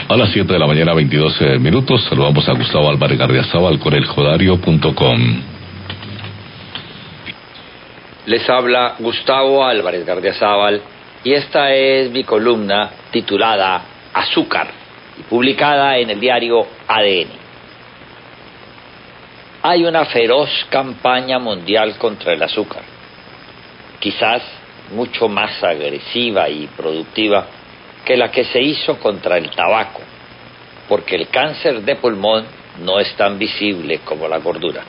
A las 7 de la mañana, 22 minutos, saludamos a Gustavo Álvarez Gardiazabal con eljodario.com. Les habla Gustavo Álvarez Gardiazabal y esta es mi columna titulada Azúcar y publicada en el diario ADN. Hay una feroz campaña mundial contra el azúcar, quizás mucho más agresiva y productiva que la que se hizo contra el tabaco, porque el cáncer de pulmón no es tan visible como la gordura.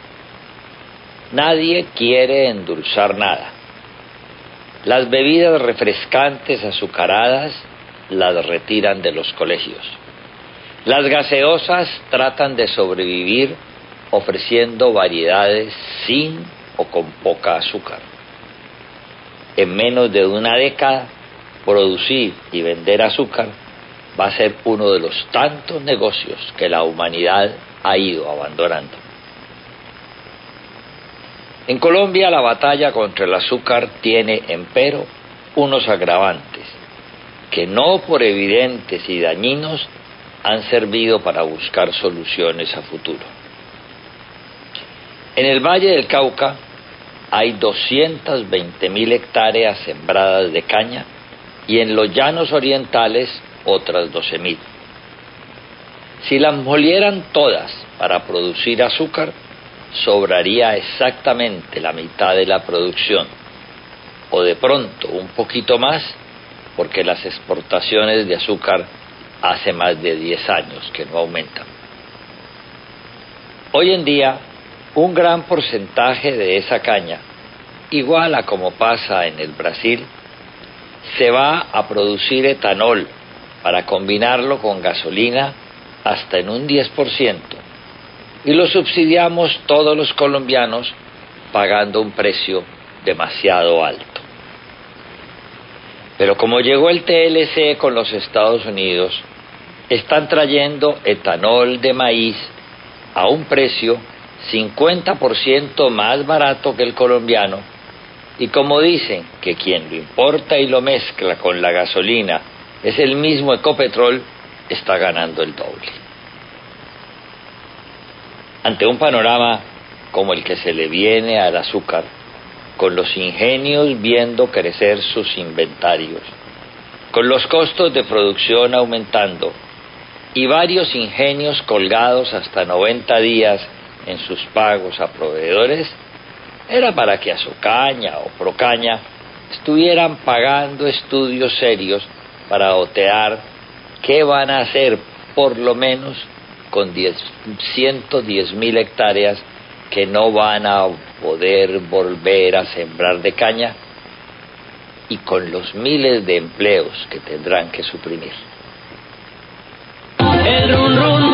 Nadie quiere endulzar nada. Las bebidas refrescantes azucaradas las retiran de los colegios. Las gaseosas tratan de sobrevivir ofreciendo variedades sin o con poca azúcar. En menos de una década, producir y vender azúcar va a ser uno de los tantos negocios que la humanidad ha ido abandonando. En Colombia la batalla contra el azúcar tiene, empero, unos agravantes que no por evidentes y dañinos han servido para buscar soluciones a futuro. En el Valle del Cauca hay 220.000 hectáreas sembradas de caña y en los llanos orientales otras 12.000. Si las molieran todas para producir azúcar, sobraría exactamente la mitad de la producción, o de pronto un poquito más, porque las exportaciones de azúcar hace más de 10 años que no aumentan. Hoy en día, un gran porcentaje de esa caña, igual a como pasa en el Brasil, se va a producir etanol para combinarlo con gasolina hasta en un 10%, y lo subsidiamos todos los colombianos pagando un precio demasiado alto. Pero como llegó el TLC con los Estados Unidos, están trayendo etanol de maíz a un precio 50% más barato que el colombiano, y como dicen que quien lo importa y lo mezcla con la gasolina es el mismo Ecopetrol, está ganando el doble. Ante un panorama como el que se le viene al azúcar, con los ingenios viendo crecer sus inventarios, con los costos de producción aumentando y varios ingenios colgados hasta 90 días en sus pagos a proveedores, era para que Azucaña o Procaña estuvieran pagando estudios serios para otear qué van a hacer por lo menos con 110.000 hectáreas que no van a poder volver a sembrar de caña y con los miles de empleos que tendrán que suprimir. El rum rum